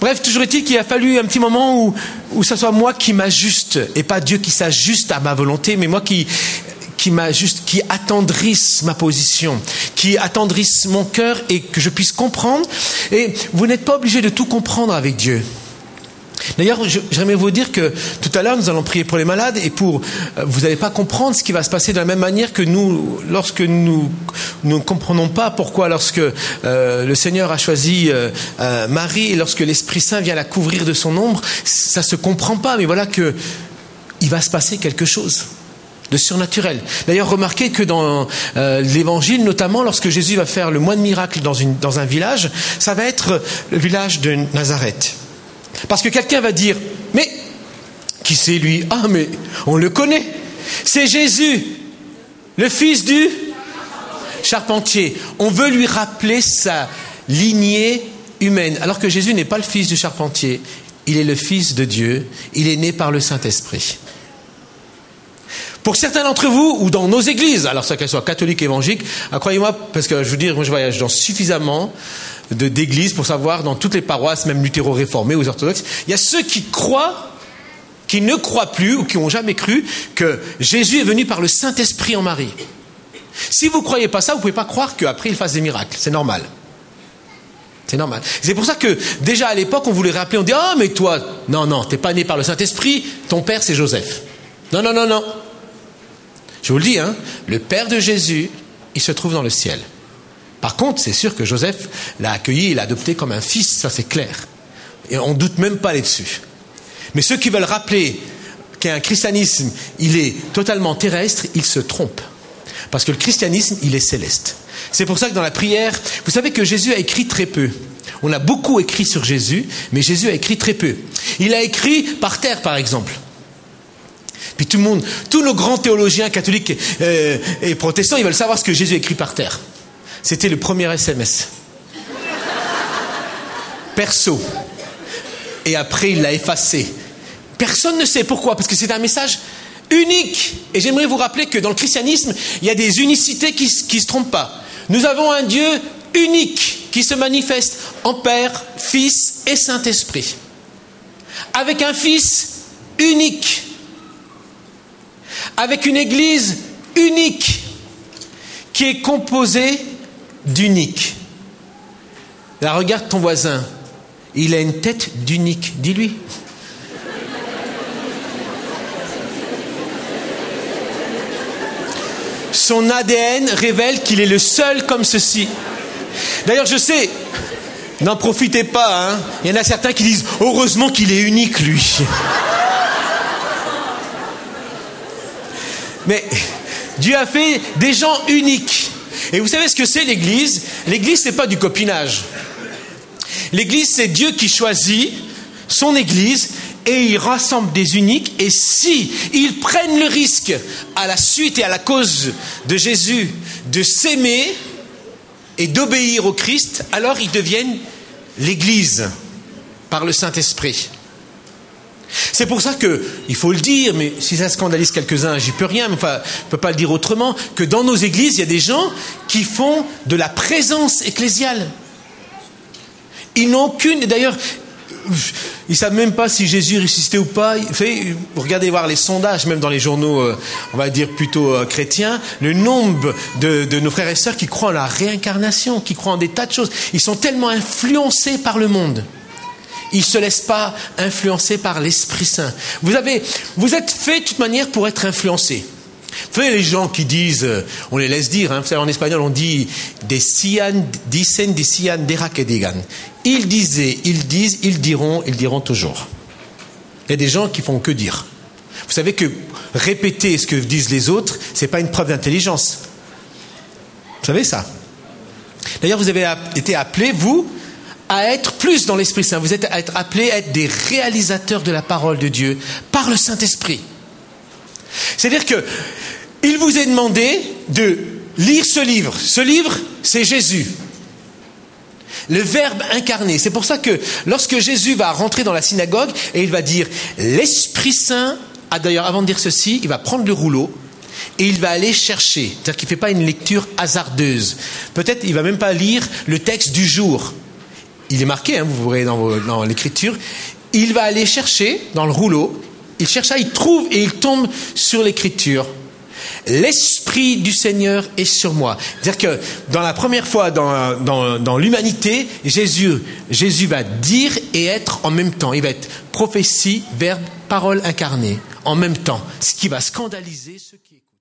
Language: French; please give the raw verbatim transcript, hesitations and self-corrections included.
Bref, toujours est-il qu'il a fallu un petit moment où, où ça soit moi qui m'ajuste, et pas Dieu qui s'ajuste à ma volonté, mais moi qui, qui m'ajuste, qui attendrisse ma position, qui attendrisse mon cœur et que je puisse comprendre. Et vous n'êtes pas obligé de tout comprendre avec Dieu. D'ailleurs, j'aimerais vous dire que tout à l'heure, nous allons prier pour les malades et pour, vous n'allez pas comprendre ce qui va se passer de la même manière que nous, lorsque nous, nous ne comprenons pas pourquoi lorsque euh, le Seigneur a choisi euh, euh, Marie et lorsque l'Esprit Saint vient la couvrir de son ombre, ça se comprend pas, mais voilà que il va se passer quelque chose de surnaturel. D'ailleurs, remarquez que dans euh, l'Évangile, notamment lorsque Jésus va faire le moine miracle dans, une, dans un village, ça va être le village de Nazareth. Parce que quelqu'un va dire, mais qui c'est lui? Ah, mais on le connaît. C'est Jésus, le fils du charpentier. On veut lui rappeler sa lignée humaine. Alors que Jésus n'est pas le fils du charpentier. Il est le fils de Dieu. Il est né par le Saint-Esprit. Pour certains d'entre vous, ou dans nos églises, alors ça qu'elles soient catholiques, évangéliques, croyez-moi, parce que je veux dire, moi je voyage dans suffisamment de, d'églises pour savoir, dans toutes les paroisses, même luthéro-réformées ou orthodoxes, il y a ceux qui croient, qui ne croient plus, ou qui n'ont jamais cru, que Jésus est venu par le Saint-Esprit en Marie. Si vous ne croyez pas ça, vous ne pouvez pas croire qu'après il fasse des miracles. C'est normal. C'est normal. C'est pour ça que, déjà à l'époque, on voulait rappeler, on dit, ah, mais toi, non, non, t'es pas né par le Saint-Esprit, ton père c'est Joseph. Non, non, non, non. Je vous le dis, hein, le Père de Jésus, il se trouve dans le ciel. Par contre, c'est sûr que Joseph l'a accueilli et l'a adopté comme un fils, ça c'est clair. Et on ne doute même pas là-dessus. Mais ceux qui veulent rappeler qu'un christianisme, il est totalement terrestre, ils se trompent. Parce que le christianisme, il est céleste. C'est pour ça que dans la prière, vous savez que Jésus a écrit très peu. On a beaucoup écrit sur Jésus, mais Jésus a écrit très peu. Il a écrit par terre, par exemple. Puis tout le monde, tous nos grands théologiens catholiques euh, et protestants, ils veulent savoir ce que Jésus a écrit par terre. C'était le premier S M S. Perso. Et après, il l'a effacé. Personne ne sait pourquoi, parce que c'est un message unique. Et j'aimerais vous rappeler que dans le christianisme, il y a des unicités qui ne se trompent pas. Nous avons un Dieu unique qui se manifeste en Père, Fils et Saint-Esprit. Avec un Fils unique. Avec une église unique qui est composée d'unique. Là, regarde ton voisin. Il a une tête d'unique. Dis-lui. Son A D N révèle qu'il est le seul comme ceci. D'ailleurs, je sais, n'en profitez pas, hein. Il y en a certains qui disent, heureusement qu'il est unique, lui. Mais Dieu a fait des gens uniques. Et vous savez ce que c'est l'Église? L'Église, c'est pas du copinage. L'Église, c'est Dieu qui choisit son Église et il rassemble des uniques. Et si ils prennent le risque, à la suite et à la cause de Jésus, de s'aimer et d'obéir au Christ, alors ils deviennent l'Église par le Saint-Esprit. C'est pour ça que, il faut le dire, mais si ça scandalise quelques-uns, j'y peux rien, mais enfin, je ne peux pas le dire autrement, que dans nos églises, il y a des gens qui font de la présence ecclésiale. Ils n'ont aucune, d'ailleurs, ils ne savent même pas si Jésus est ressuscité ou pas. Vous savez, vous regardez voir les sondages, même dans les journaux, euh, on va dire plutôt euh, chrétiens, le nombre de, de nos frères et sœurs qui croient en la réincarnation, qui croient en des tas de choses. Ils sont tellement influencés par le monde. Ils ne se laissent pas influencer par l'Esprit Saint. Vous avez, vous êtes fait de toute manière pour être influencés. Vous savez, les gens qui disent, on les laisse dire, hein, vous savez, en espagnol on dit decían, dicen, decían, dera que digan. Ils disaient, ils disent, ils diront, ils diront toujours. Il y a des gens qui font que dire. Vous savez que répéter ce que disent les autres, c'est pas une preuve d'intelligence. Vous savez ça? D'ailleurs, vous avez été appelés, vous, à être plus dans l'Esprit Saint. Vous êtes à être appelés à être des réalisateurs de la parole de Dieu par le Saint-Esprit. C'est-à-dire que il vous est demandé de lire ce livre. Ce livre, c'est Jésus. Le Verbe incarné. C'est pour ça que lorsque Jésus va rentrer dans la synagogue et il va dire l'Esprit Saint, ah d'ailleurs avant de dire ceci, il va prendre le rouleau et il va aller chercher. C'est-à-dire qu'il ne fait pas une lecture hasardeuse. Peut-être il ne va même pas lire le texte du jour. il est marqué, hein, vous verrez dans, vos, dans l'écriture, il va aller chercher dans le rouleau, il cherche ça, il trouve et il tombe sur l'écriture. L'Esprit du Seigneur est sur moi. C'est-à-dire que dans la première fois dans, dans, dans l'humanité, Jésus, Jésus va dire et être en même temps. Il va être prophétie, verbe, parole incarnée en même temps. Ce qui va scandaliser ceux qui écoutent.